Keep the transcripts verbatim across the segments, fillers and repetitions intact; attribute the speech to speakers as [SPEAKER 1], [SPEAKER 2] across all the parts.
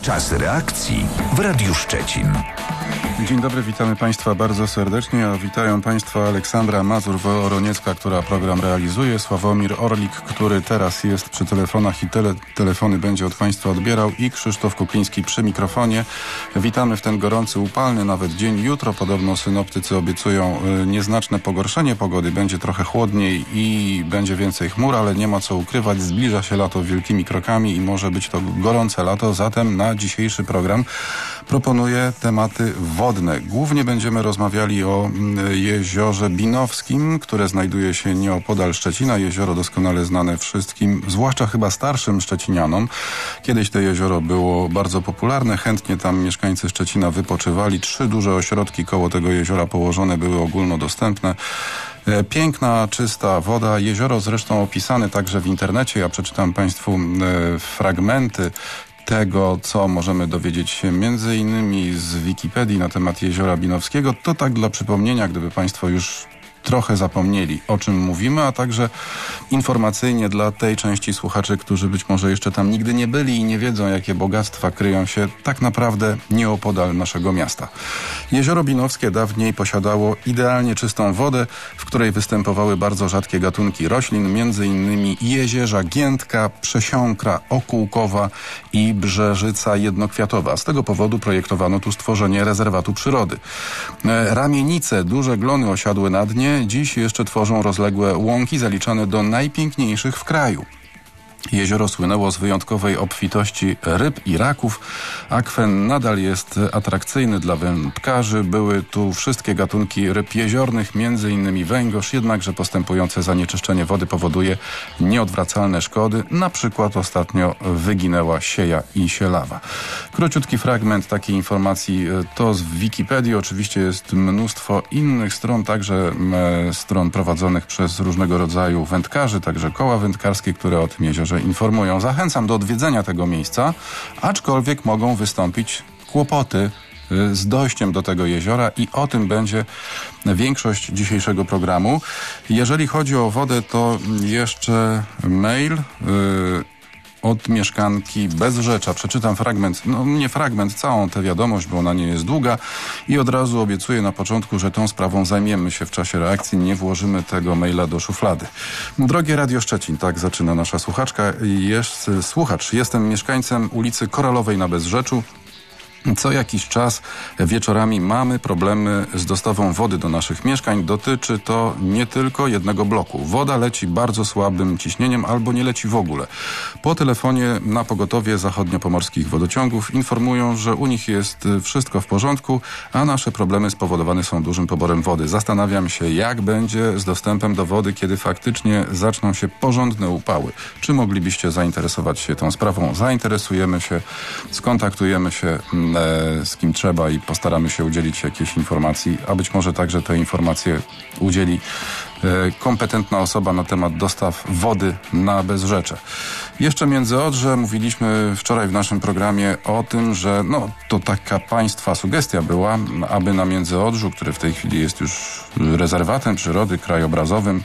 [SPEAKER 1] Czas reakcji w Radiu Szczecin.
[SPEAKER 2] Dzień dobry, witamy Państwa bardzo serdecznie, a witają Państwa Aleksandra Mazur-Woroniecka, która program realizuje, Sławomir Orlik, który teraz jest przy telefonach i tele, telefony będzie od Państwa odbierał, i Krzysztof Kukliński przy mikrofonie. Witamy w ten gorący, upalny nawet dzień. Jutro podobno synoptycy obiecują y, nieznaczne pogorszenie pogody, będzie trochę chłodniej i będzie więcej chmur, ale nie ma co ukrywać, zbliża się lato wielkimi krokami i może być to gorące lato, zatem na dzisiejszy program proponuję tematy wodne. Głównie będziemy rozmawiali o jeziorze Binowskim, które znajduje się nieopodal Szczecina. Jezioro doskonale znane wszystkim, zwłaszcza chyba starszym szczecinianom. Kiedyś to jezioro było bardzo popularne, chętnie tam mieszkańcy Szczecina wypoczywali. Trzy duże ośrodki koło tego jeziora położone były ogólnodostępne. Piękna, czysta woda. Jezioro zresztą opisane także w internecie. Ja przeczytam Państwu fragmenty tego, co możemy dowiedzieć się między innymi z Wikipedii na temat Jeziora Binowskiego. To tak dla przypomnienia, gdyby Państwo już trochę zapomnieli, o czym mówimy, a także informacyjnie dla tej części słuchaczy, którzy być może jeszcze tam nigdy nie byli i nie wiedzą, jakie bogactwa kryją się tak naprawdę nieopodal naszego miasta. Jezioro Binowskie dawniej posiadało idealnie czystą wodę, w której występowały bardzo rzadkie gatunki roślin, między innymi jezierza giętka, przesiąkra okółkowa i brzeżyca jednokwiatowa. Z tego powodu projektowano tu stworzenie rezerwatu przyrody. Ramienice, duże glony osiadły na dnie, dziś jeszcze tworzą rozległe łąki zaliczane do najpiękniejszych w kraju. Jezioro słynęło z wyjątkowej obfitości ryb i raków. Akwen nadal jest atrakcyjny dla wędkarzy. Były tu wszystkie gatunki ryb jeziornych, między innymi węgorz, jednakże postępujące zanieczyszczenie wody powoduje nieodwracalne szkody. Na przykład ostatnio wyginęła sieja i sielawa. Króciutki fragment takiej informacji to z Wikipedii. Oczywiście jest mnóstwo innych stron, także stron prowadzonych przez różnego rodzaju wędkarzy, także koła wędkarskie, które o tym jeziorze informują. Zachęcam do odwiedzenia tego miejsca, aczkolwiek mogą wystąpić kłopoty z dojściem do tego jeziora i o tym będzie większość dzisiejszego programu. Jeżeli chodzi o wodę, to jeszcze mail yy, od mieszkanki Bezrzecza. Przeczytam fragment, no nie fragment, całą tę wiadomość, bo ona nie jest długa i od razu obiecuję na początku, że tą sprawą zajmiemy się w czasie reakcji, nie włożymy tego maila do szuflady. Drogie Radio Szczecin, tak zaczyna nasza słuchaczka. Jest, słuchacz, jestem mieszkańcem ulicy Koralowej na Bezrzeczu. Co jakiś czas wieczorami mamy problemy z dostawą wody do naszych mieszkań. Dotyczy to nie tylko jednego bloku. Woda leci bardzo słabym ciśnieniem albo nie leci w ogóle. Po telefonie na pogotowie zachodniopomorskich wodociągów informują, że u nich jest wszystko w porządku, a nasze problemy spowodowane są dużym poborem wody. Zastanawiam się, jak będzie z dostępem do wody, kiedy faktycznie zaczną się porządne upały. Czy moglibyście zainteresować się tą sprawą? Zainteresujemy się, skontaktujemy się z kim trzeba i postaramy się udzielić jakiejś informacji, a być może także te informacje udzieli kompetentna osoba na temat dostaw wody na Bezrzecze. Jeszcze Międzyodrze, mówiliśmy wczoraj w naszym programie o tym, że no to taka państwa sugestia była, aby na Międzyodrzu, który w tej chwili jest już rezerwatem przyrody krajobrazowym,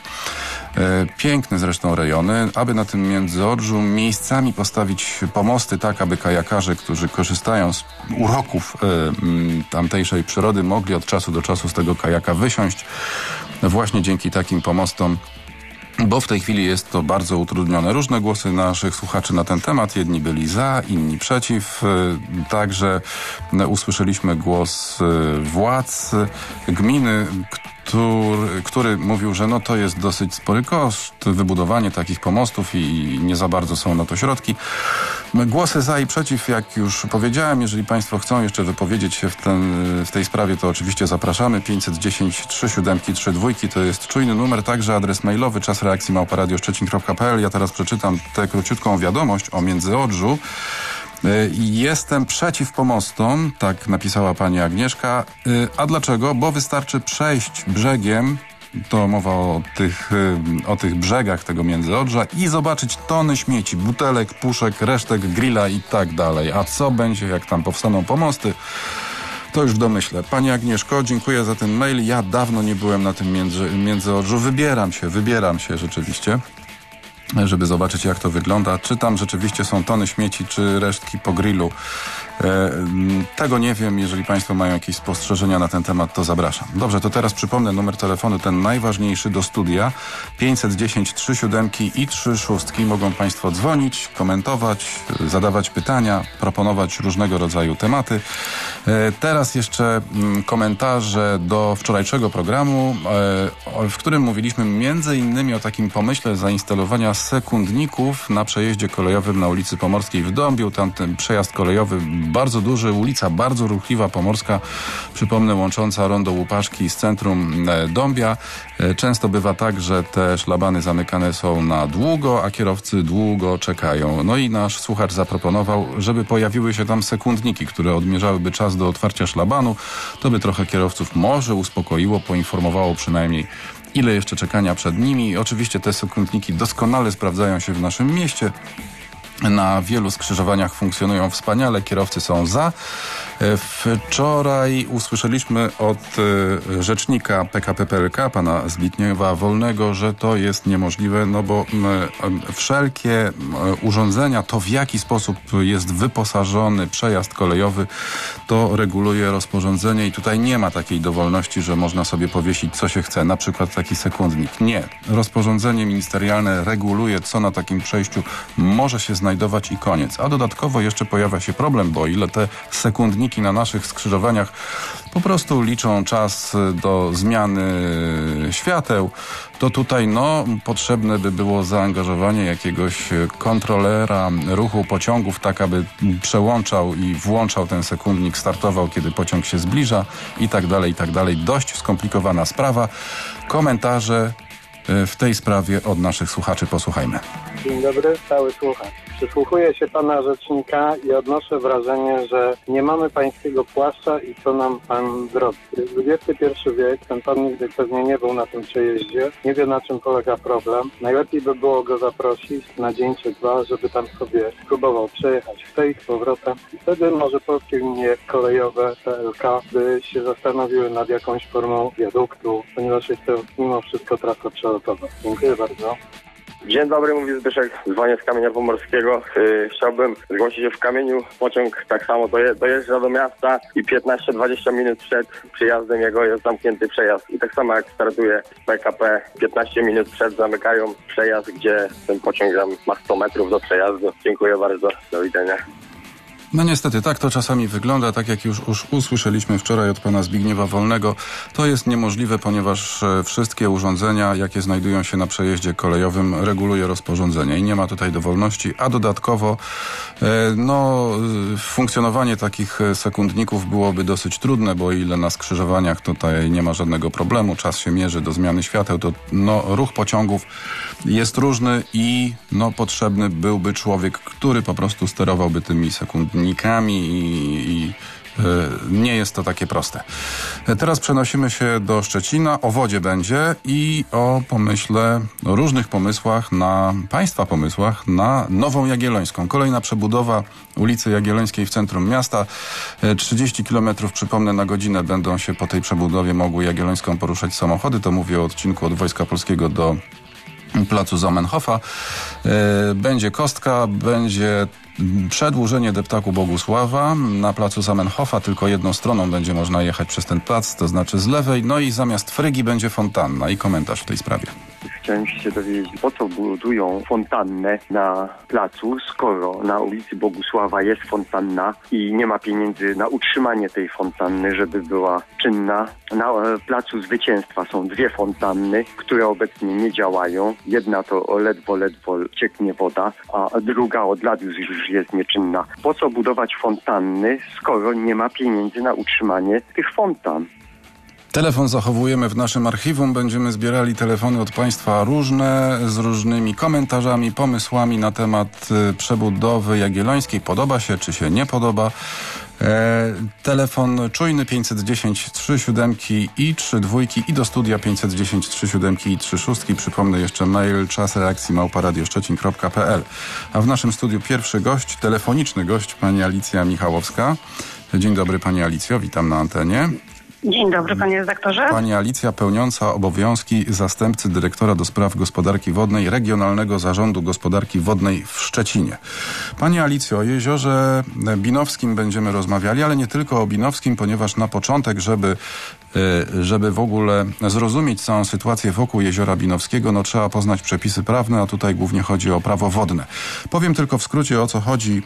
[SPEAKER 2] piękne zresztą rejony, aby na tym Międzyodrzu miejscami postawić pomosty tak, aby kajakarze, którzy korzystają z uroków tamtejszej przyrody, mogli od czasu do czasu z tego kajaka wysiąść właśnie dzięki takim pomostom, bo w tej chwili jest to bardzo utrudnione. Różne głosy naszych słuchaczy na ten temat. Jedni byli za, inni przeciw. Także usłyszeliśmy głos władz gminy, Który, który mówił, że no to jest dosyć spory koszt, wybudowanie takich pomostów i nie za bardzo są na to środki. Głosy za i przeciw, jak już powiedziałem, jeżeli Państwo chcą jeszcze wypowiedzieć się w, ten, w tej sprawie, to oczywiście zapraszamy. pięćset dziesięć trzy siedem trzy dwa to jest czujny numer, także adres mailowy czas reakcji małpa radio szczecin kropka p l. Ja teraz przeczytam tę króciutką wiadomość o Międzyodrzu. Jestem przeciw pomostom, tak napisała pani Agnieszka. A dlaczego? Bo wystarczy przejść brzegiem, to mowa o tych, o tych brzegach tego Międzyodrza, i zobaczyć tony śmieci, butelek, puszek, resztek grilla i tak dalej. A co będzie, jak tam powstaną pomosty? To już w domyśle. Pani Agnieszko, dziękuję za ten mail. Ja dawno nie byłem na tym między, Międzyodrzu. Wybieram się, wybieram się rzeczywiście, żeby zobaczyć, jak to wygląda. Czy tam rzeczywiście są tony śmieci, czy resztki po grillu. Tego nie wiem. Jeżeli państwo mają jakieś spostrzeżenia na ten temat, to zapraszam. Dobrze, to teraz przypomnę numer telefonu, ten najważniejszy do studia. pięćset dziesięć trzy siódemki i trzy szóstki. Mogą państwo dzwonić, komentować, zadawać pytania, proponować różnego rodzaju tematy. Teraz jeszcze komentarze do wczorajszego programu, w którym mówiliśmy między innymi o takim pomyśle zainstalowania sekundników na przejeździe kolejowym na ulicy Pomorskiej w Dąbiu. Tam ten przejazd kolejowy bardzo duży, ulica bardzo ruchliwa, Pomorska, przypomnę, łącząca rondo Łupaszki z centrum Dąbia. Często bywa tak, że te szlabany zamykane są na długo, a kierowcy długo czekają. No i nasz słuchacz zaproponował, żeby pojawiły się tam sekundniki, które odmierzałyby czas do otwarcia szlabanu. To by trochę kierowców może uspokoiło, poinformowało przynajmniej, ile jeszcze czekania przed nimi. Oczywiście te sekundniki doskonale sprawdzają się w naszym mieście. Na wielu skrzyżowaniach funkcjonują wspaniale, kierowcy są za. Wczoraj usłyszeliśmy od rzecznika P K P P L K, pana Zbigniewa Wolnego, że to jest niemożliwe, no bo wszelkie urządzenia, to w jaki sposób jest wyposażony przejazd kolejowy, to reguluje rozporządzenie i tutaj nie ma takiej dowolności, że można sobie powiesić co się chce, na przykład taki sekundnik. Nie. Rozporządzenie ministerialne reguluje, co na takim przejściu może się znajdować i koniec. A dodatkowo jeszcze pojawia się problem, bo ile te sekundniki na naszych skrzyżowaniach po prostu liczą czas do zmiany świateł, to tutaj no potrzebne by było zaangażowanie jakiegoś kontrolera ruchu pociągów, tak aby przełączał i włączał ten sekundnik, startował, kiedy pociąg się zbliża i tak dalej, i tak dalej. Dość skomplikowana sprawa. Komentarze w tej sprawie od naszych słuchaczy posłuchajmy.
[SPEAKER 3] Dzień dobry, stały słuchacz. Przysłuchuję się pana rzecznika i odnoszę wrażenie, że nie mamy pańskiego płaszcza i co nam pan zrobi. Jest dwudziesty pierwszy wiek, ten pan nigdy pewnie nie był na tym przejeździe, nie wie na czym polega problem. Najlepiej by było go zaprosić na dzień czy dwa, żeby tam sobie próbował przejechać w tej z powrotem. I wtedy może polskie linie kolejowe P L K by się zastanowiły nad jakąś formą wiaduktu, ponieważ jest to mimo wszystko trasa przelotowa. Dziękuję bardzo.
[SPEAKER 4] Dzień dobry, mówi Zbyszek, dzwonię z Kamienia Pomorskiego. Yy, chciałbym zgłosić się w Kamieniu. Pociąg tak samo doje, dojeżdża do miasta i piętnaście dwadzieścia minut przed przyjazdem jego jest zamknięty przejazd. I tak samo jak startuje z P K P, piętnaście minut przed zamykają przejazd, gdzie ten pociąg ma sto metrów do przejazdu. Dziękuję bardzo, do widzenia.
[SPEAKER 2] No niestety, tak to czasami wygląda, tak jak już, już usłyszeliśmy wczoraj od pana Zbigniewa Wolnego. To jest niemożliwe, ponieważ wszystkie urządzenia, jakie znajdują się na przejeździe kolejowym, reguluje rozporządzenie i nie ma tutaj dowolności, a dodatkowo no, funkcjonowanie takich sekundników byłoby dosyć trudne, bo o ile na skrzyżowaniach tutaj nie ma żadnego problemu, czas się mierzy do zmiany świateł, to no, ruch pociągów jest różny i no, potrzebny byłby człowiek, który po prostu sterowałby tymi sekundnikami i, i nie jest to takie proste. Teraz przenosimy się do Szczecina. O wodzie będzie i o pomyśle, o różnych pomysłach na, państwa pomysłach na Nową Jagiellońską. Kolejna przebudowa ulicy Jagiellońskiej w centrum miasta. trzydzieści kilometrów, przypomnę, na godzinę będą się po tej przebudowie mogły Jagiellońską poruszać samochody. To mówię o odcinku od Wojska Polskiego do placu Zamenhofa. Będzie kostka, będzie przedłużenie deptaku Bogusława na placu Zamenhofa. Tylko jedną stroną będzie można jechać przez ten plac, to znaczy z lewej. No i zamiast Frygi będzie fontanna. I komentarz w tej sprawie.
[SPEAKER 5] Chciałem się dowiedzieć, po co budują fontannę na placu, skoro na ulicy Bogusława jest fontanna i nie ma pieniędzy na utrzymanie tej fontanny, żeby była czynna. Na placu Zwycięstwa są dwie fontanny, które obecnie nie działają. Jedna to ledwo, ledwo cieknie woda, a druga od lat już jest nieczynna. Po co budować fontanny, skoro nie ma pieniędzy na utrzymanie tych fontan?
[SPEAKER 2] Telefon zachowujemy w naszym archiwum. Będziemy zbierali telefony od państwa różne, z różnymi komentarzami, pomysłami na temat przebudowy Jagiellońskiej. Podoba się, czy się nie podoba? E, telefon czujny pięćset dziesięć trzy siódemki i trzy dwójki i do studia pięćset dziesięć trzy siódemki i trzy szóstki. Przypomnę jeszcze mail czas reakcji małpa radioszczecin kropka p l. A w naszym studiu pierwszy gość, telefoniczny gość, pani Alicja Michałowska. Dzień dobry pani Alicjo, witam na antenie.
[SPEAKER 6] Dzień dobry, panie redaktorze.
[SPEAKER 2] Pani Alicja, pełniąca obowiązki zastępcy dyrektora do spraw gospodarki wodnej Regionalnego Zarządu Gospodarki Wodnej w Szczecinie. Pani Alicjo, o jeziorze Binowskim będziemy rozmawiali, ale nie tylko o Binowskim, ponieważ na początek, żeby, żeby w ogóle zrozumieć całą sytuację wokół jeziora Binowskiego, no trzeba poznać przepisy prawne, a tutaj głównie chodzi o prawo wodne. Powiem tylko w skrócie, o co chodzi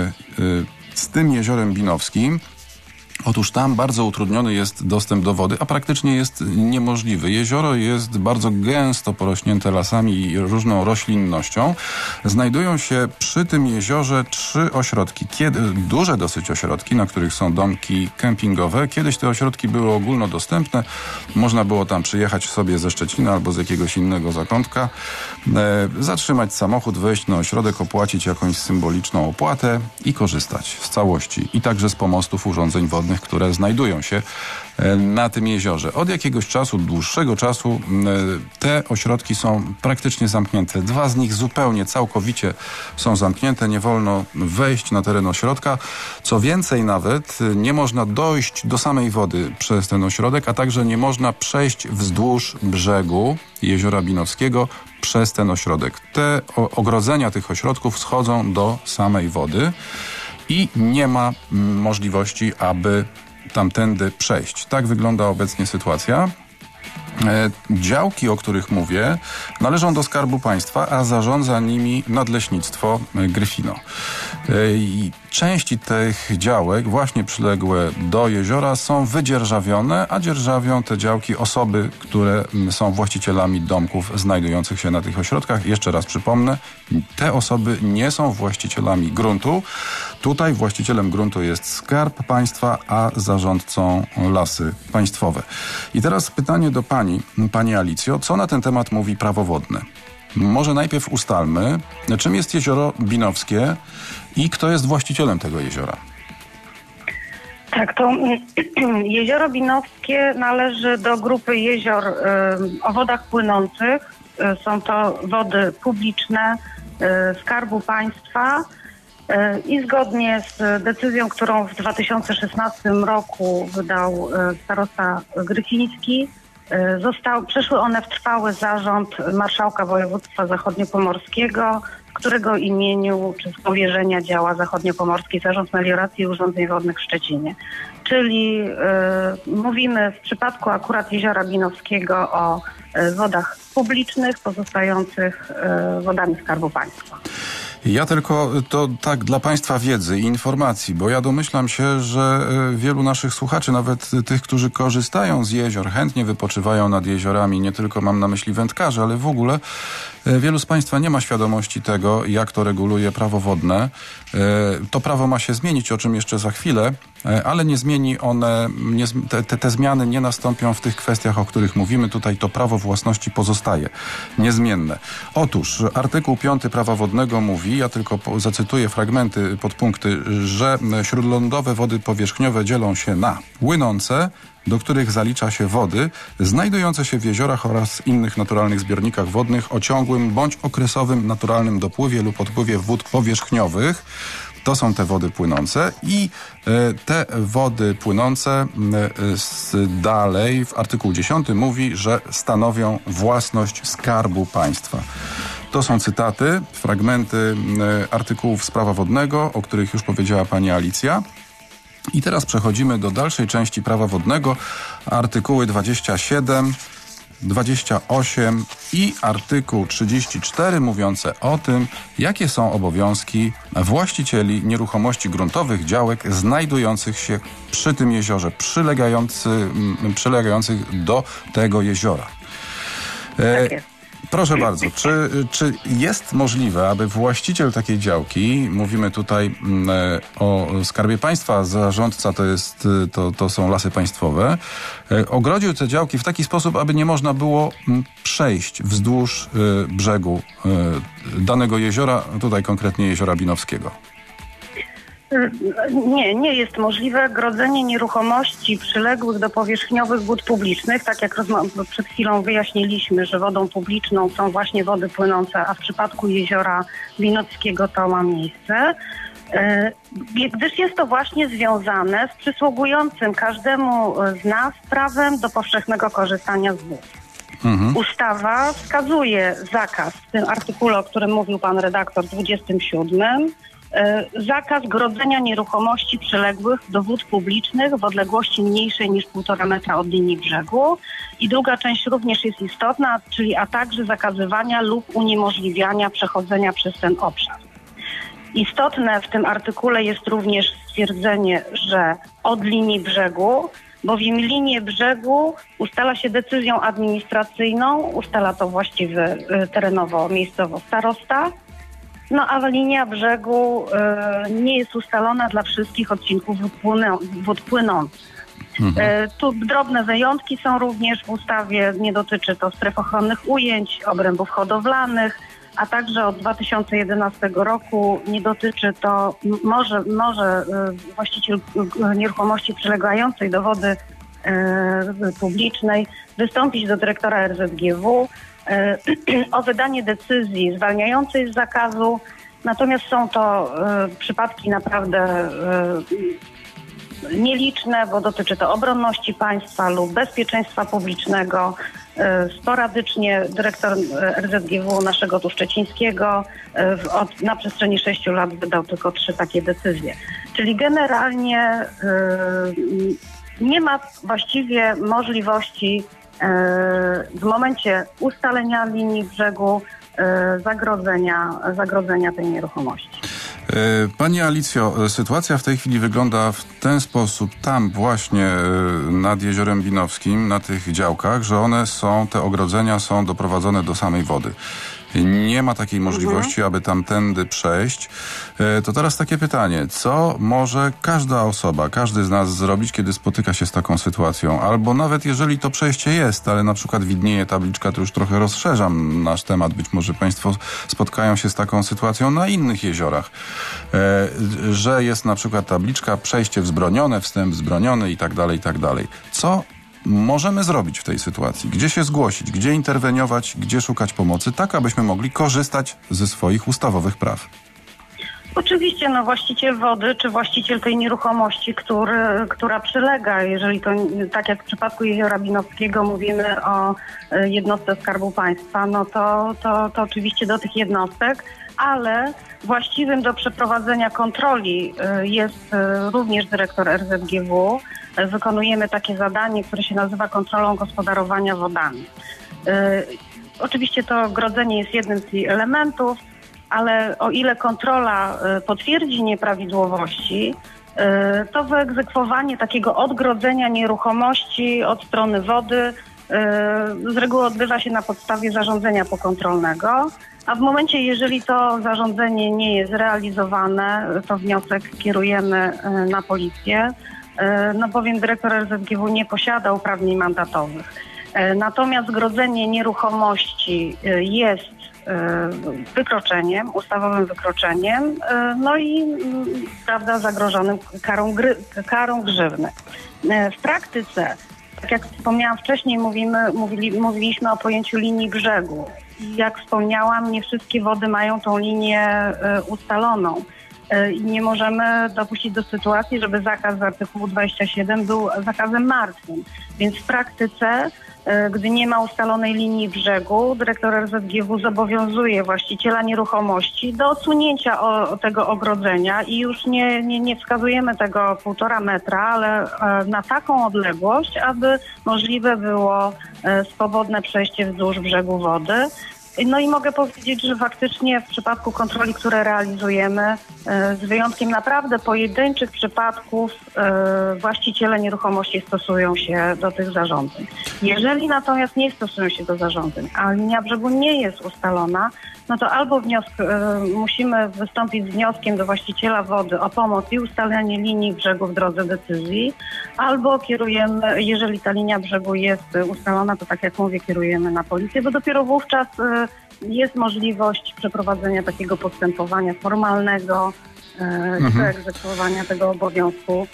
[SPEAKER 2] z tym jeziorem Binowskim. Otóż tam bardzo utrudniony jest dostęp do wody, a praktycznie jest niemożliwy. Jezioro jest bardzo gęsto porośnięte lasami i różną roślinnością. Znajdują się przy tym jeziorze trzy ośrodki. Kiedy, duże dosyć ośrodki, na których są domki kempingowe. Kiedyś te ośrodki były ogólnodostępne. Można było tam przyjechać sobie ze Szczecina albo z jakiegoś innego zakątka, e, zatrzymać samochód, wejść na ośrodek, opłacić jakąś symboliczną opłatę i korzystać z całości. I także z pomostów, urządzeń wodnych, które znajdują się na tym jeziorze. Od jakiegoś czasu, dłuższego czasu te ośrodki są praktycznie zamknięte. Dwa z nich zupełnie, całkowicie są zamknięte. Nie wolno wejść na teren ośrodka. Co więcej nawet, nie można dojść do samej wody przez ten ośrodek, a także nie można przejść wzdłuż brzegu jeziora Binowskiego przez ten ośrodek. Te ogrodzenia tych ośrodków schodzą do samej wody i nie ma możliwości, aby tamtędy przejść. Tak wygląda obecnie sytuacja. E, działki, o których mówię, należą do Skarbu Państwa, a zarządza nimi Nadleśnictwo Gryfino. E, i części tych działek, właśnie przyległe do jeziora, są wydzierżawione, a dzierżawią te działki osoby, które są właścicielami domków znajdujących się na tych ośrodkach. Jeszcze raz przypomnę, te osoby nie są właścicielami gruntu. Tutaj właścicielem gruntu jest Skarb Państwa, a zarządcą Lasy Państwowe. I teraz pytanie do pani, pani Alicjo, co na ten temat mówi prawo wodne? Może najpierw ustalmy, czym jest jezioro Binowskie i kto jest właścicielem tego jeziora.
[SPEAKER 6] Tak, to jezioro Binowskie należy do grupy jezior y, o wodach płynących. Y, są to wody publiczne y, Skarbu Państwa y, i zgodnie z decyzją, którą w dwa tysiące szesnastym roku wydał y, starosta Gryfiński, y, został, przeszły one w trwały zarząd marszałka województwa zachodniopomorskiego, w którego imieniu czy z powierzenia działa Zachodniopomorski Zarząd Melioracji i Urządzeń Wodnych w Szczecinie. Czyli y, mówimy w przypadku akurat jeziora Binowskiego o y, wodach publicznych pozostających y, wodami Skarbu Państwa.
[SPEAKER 2] Ja tylko to tak dla Państwa wiedzy i informacji, bo ja domyślam się, że wielu naszych słuchaczy, nawet tych, którzy korzystają z jezior, chętnie wypoczywają nad jeziorami, nie tylko mam na myśli wędkarzy, ale w ogóle wielu z Państwa nie ma świadomości tego, jak to reguluje prawo wodne. To prawo ma się zmienić, o czym jeszcze za chwilę, ale nie zmieni one, nie, te, te zmiany nie nastąpią w tych kwestiach, o których mówimy. Tutaj to prawo własności pozostaje niezmienne. Otóż artykuł piąty prawa wodnego mówi, ja tylko po, zacytuję fragmenty, podpunkty, że śródlądowe wody powierzchniowe dzielą się na płynące, do których zalicza się wody znajdujące się w jeziorach oraz innych naturalnych zbiornikach wodnych o ciągłym bądź okresowym naturalnym dopływie lub odpływie wód powierzchniowych. To są te wody płynące i e, te wody płynące e, s, dalej w artykuł dziesiąty mówi, że stanowią własność Skarbu Państwa. To są cytaty, fragmenty e, artykułów z prawa wodnego, o których już powiedziała pani Alicja. I teraz przechodzimy do dalszej części prawa wodnego, artykuły dwadzieścia siedem, dwadzieścia osiem i artykuł trzydzieści cztery mówiące o tym, jakie są obowiązki właścicieli nieruchomości gruntowych działek znajdujących się przy tym jeziorze, przylegający, przylegających do tego jeziora.
[SPEAKER 6] Tak jest.
[SPEAKER 2] Proszę bardzo, czy, czy jest możliwe, aby właściciel takiej działki, mówimy tutaj e, o Skarbie Państwa, zarządca to, jest, to, to są Lasy Państwowe, e, ogrodził te działki w taki sposób, aby nie można było m, przejść wzdłuż e, brzegu e, danego jeziora, tutaj konkretnie jeziora Binowskiego?
[SPEAKER 6] Nie, nie jest możliwe grodzenie nieruchomości przyległych do powierzchniowych wód publicznych, tak jak przed chwilą wyjaśniliśmy, że wodą publiczną są właśnie wody płynące, a w przypadku jeziora Binowskiego to ma miejsce. gdyż jest to właśnie związane z przysługującym każdemu z nas prawem do powszechnego korzystania z wód. Mhm. Ustawa wskazuje zakaz w tym artykule, o którym mówił pan redaktor, dwudziestym siódmym, zakaz grodzenia nieruchomości przyległych do wód publicznych w odległości mniejszej niż półtora metra od linii brzegu. I druga część również jest istotna, czyli a także zakazywania lub uniemożliwiania przechodzenia przez ten obszar. Istotne w tym artykule jest również stwierdzenie, że od linii brzegu, bowiem linię brzegu ustala się decyzją administracyjną, ustala to właściwy terenowo, miejscowo starosta, no a linia brzegu y, nie jest ustalona dla wszystkich odcinków wód, płynę, wód płynących. Mhm. Y, tu drobne wyjątki są również w ustawie, nie dotyczy to stref ochronnych ujęć, obrębów hodowlanych, a także od dwa tysiące jedenastego roku nie dotyczy to, może, może y, właściciel y, nieruchomości przylegającej do wody y, publicznej wystąpić do dyrektora R Z G W o wydanie decyzji zwalniającej z zakazu, natomiast są to y, przypadki naprawdę y, nieliczne, bo dotyczy to obronności państwa lub bezpieczeństwa publicznego. Y, sporadycznie dyrektor R Z G W naszego tu szczecińskiego y, w, od, na przestrzeni sześciu lat wydał tylko trzy takie decyzje. Czyli generalnie y, nie ma właściwie możliwości w momencie ustalenia linii brzegu zagrodzenia, zagrodzenia tej nieruchomości.
[SPEAKER 2] Pani Alicjo, sytuacja w tej chwili wygląda w ten sposób tam właśnie nad Jeziorem Binowskim, na tych działkach, że one są, te ogrodzenia są doprowadzone do samej wody. Nie ma takiej możliwości, mhm. aby tamtędy przejść. To teraz takie pytanie, co może każda osoba, każdy z nas zrobić, kiedy spotyka się z taką sytuacją? Albo nawet jeżeli to przejście jest, ale na przykład widnieje tabliczka, to już trochę rozszerzam nasz temat, być może państwo spotkają się z taką sytuacją na innych jeziorach, że jest na przykład tabliczka przejście wzbronione, wstęp wzbroniony i tak dalej, i tak dalej. Co możemy zrobić w tej sytuacji? Gdzie się zgłosić? Gdzie interweniować? Gdzie szukać pomocy? Tak, abyśmy mogli korzystać ze swoich ustawowych praw.
[SPEAKER 6] Oczywiście, no właściciel wody, czy właściciel tej nieruchomości, który, która przylega, jeżeli to, tak jak w przypadku Jeziora Binowskiego mówimy o jednostce Skarbu Państwa, no to, to, to oczywiście do tych jednostek, ale właściwym do przeprowadzenia kontroli jest również dyrektor R Z G W. Wykonujemy takie zadanie, które się nazywa kontrolą gospodarowania wodami. Yy, oczywiście to grodzenie jest jednym z tych elementów, ale o ile kontrola y, potwierdzi nieprawidłowości, y, to wyegzekwowanie takiego odgrodzenia nieruchomości od strony wody y, z reguły odbywa się na podstawie zarządzenia pokontrolnego, a w momencie, jeżeli to zarządzenie nie jest realizowane, to wniosek kierujemy y, na policję. No bowiem dyrektor R Z G W nie posiada uprawnień mandatowych. Natomiast grodzenie nieruchomości jest wykroczeniem, ustawowym wykroczeniem, no i prawda, zagrożonym karą, gry, karą grzywny. W praktyce, tak jak wspomniałam wcześniej, mówimy, mówili, mówiliśmy o pojęciu linii brzegu. Jak wspomniałam, nie wszystkie wody mają tą linię ustaloną. I nie możemy dopuścić do sytuacji, żeby zakaz z artykułu dwudziestego siódmego był zakazem martwym. Więc w praktyce, gdy nie ma ustalonej linii brzegu, dyrektor R Z G W zobowiązuje właściciela nieruchomości do odsunięcia o, tego ogrodzenia i już nie, nie, nie wskazujemy tego półtora metra, ale na taką odległość, aby możliwe było swobodne przejście wzdłuż brzegu wody. No i mogę powiedzieć, że faktycznie w przypadku kontroli, które realizujemy, z wyjątkiem naprawdę pojedynczych przypadków, właściciele nieruchomości stosują się do tych zarządzeń. Jeżeli natomiast nie stosują się do zarządzeń, a linia brzegu nie jest ustalona, no to albo wniosek, musimy wystąpić z wnioskiem do właściciela wody o pomoc i ustalenie linii brzegu w drodze decyzji, albo kierujemy, jeżeli ta linia brzegu jest ustalona, to tak jak mówię, kierujemy na policję, bo dopiero wówczas jest możliwość przeprowadzenia takiego postępowania formalnego, mhm. wyegzekwowania tego obowiązku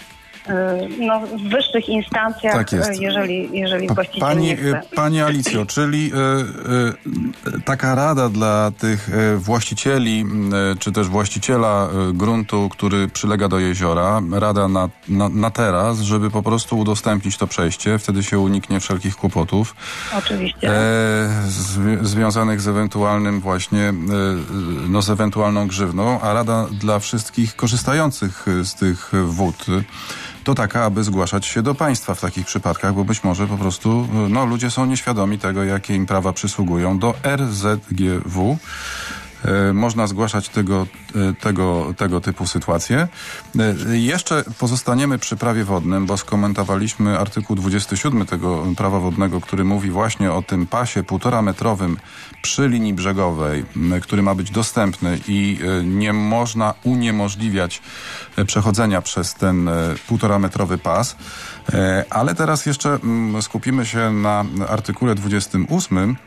[SPEAKER 6] no, w wyższych instancjach,
[SPEAKER 2] Tak jest.
[SPEAKER 6] jeżeli, jeżeli właściciel
[SPEAKER 2] Pani,
[SPEAKER 6] nie chce.
[SPEAKER 2] Pani Alicjo, czyli y, y, taka rada dla tych y, właścicieli, y, czy też właściciela y, gruntu, który przylega do jeziora, rada na, na, na teraz, żeby po prostu udostępnić to przejście, wtedy się uniknie wszelkich kłopotów.
[SPEAKER 6] Oczywiście.
[SPEAKER 2] E, z, związanych z ewentualnym właśnie, e, no z ewentualną grzywną, a rada dla wszystkich korzystających z tych wód to taka, aby zgłaszać się do państwa w takich przypadkach, bo być może po prostu no, ludzie są nieświadomi tego, jakie im prawa przysługują. Do R Z G W e, można zgłaszać tego, e, tego, tego typu sytuacje. E, jeszcze pozostaniemy przy prawie wodnym, bo skomentowaliśmy artykuł dwudziesty siódmy tego prawa wodnego, który mówi właśnie o tym pasie półtora metrowym przy linii brzegowej, m, który ma być dostępny i e, nie można uniemożliwiać e, przechodzenia przez ten e, półtora metrowy pas. E, ale teraz jeszcze m, skupimy się na artykule dwudziestym ósmym,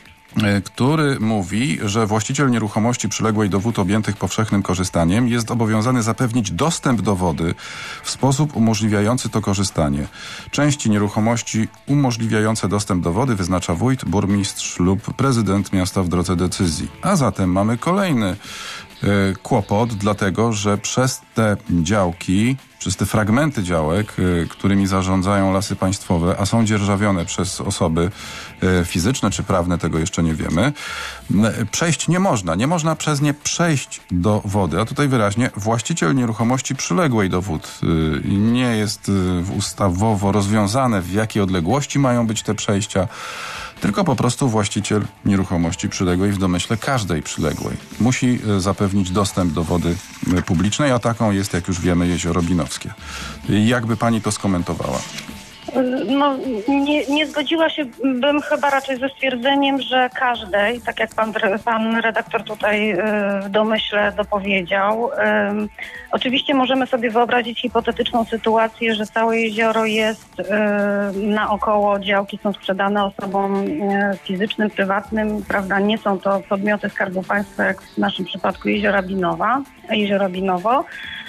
[SPEAKER 2] który mówi, że właściciel nieruchomości przyległej do wód objętych powszechnym korzystaniem jest obowiązany zapewnić dostęp do wody w sposób umożliwiający to korzystanie. Części nieruchomości umożliwiające dostęp do wody wyznacza wójt, burmistrz lub prezydent miasta w drodze decyzji. A zatem mamy kolejny y, kłopot, dlatego że przez te działki, przez te fragmenty działek, y, którymi zarządzają Lasy Państwowe, a są dzierżawione przez osoby y, fizyczne czy prawne, tego jeszcze nie wiemy, y, przejść nie można. Nie można przez nie przejść do wody. A tutaj wyraźnie właściciel nieruchomości przyległej do wód. Y, nie jest y, ustawowo rozwiązane, w jakiej odległości mają być te przejścia, tylko po prostu właściciel nieruchomości przyległej w domyśle każdej przyległej musi y, zapewnić dostęp do wody y, publicznej, a taką jest, jak już wiemy, Jezioro Binowskie. Jakby pani to skomentowała?
[SPEAKER 6] No, nie, nie zgodziła się bym chyba raczej ze stwierdzeniem, że każdej, tak jak pan, pan redaktor tutaj w domyśle dopowiedział. Oczywiście możemy sobie wyobrazić hipotetyczną sytuację, że całe jezioro jest naokoło, działki są sprzedane osobom fizycznym, prywatnym, prawda, nie są to podmioty Skarbu Państwa, jak w naszym przypadku Jeziora Binowa, Jezioro Binowo.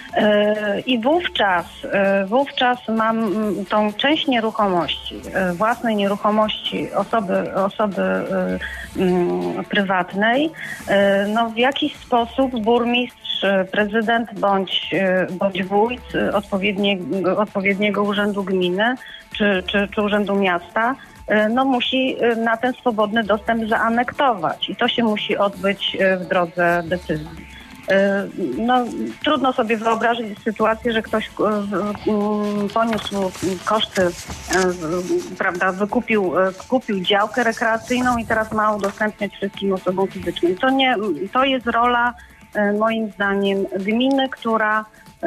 [SPEAKER 6] I wówczas, wówczas mam tą część nieruchomości, własnej nieruchomości osoby, osoby prywatnej, no w jakiś sposób burmistrz, prezydent bądź, bądź wójt odpowiedniego, odpowiedniego urzędu gminy czy, czy, czy urzędu miasta no musi na ten swobodny dostęp zaanektować i to się musi odbyć w drodze decyzji. No, trudno sobie wyobrazić sytuację, że ktoś poniósł koszty, prawda, wykupił kupił działkę rekreacyjną i teraz ma udostępniać wszystkim osobom fizycznym. To nie, to jest rola moim zdaniem gminy, która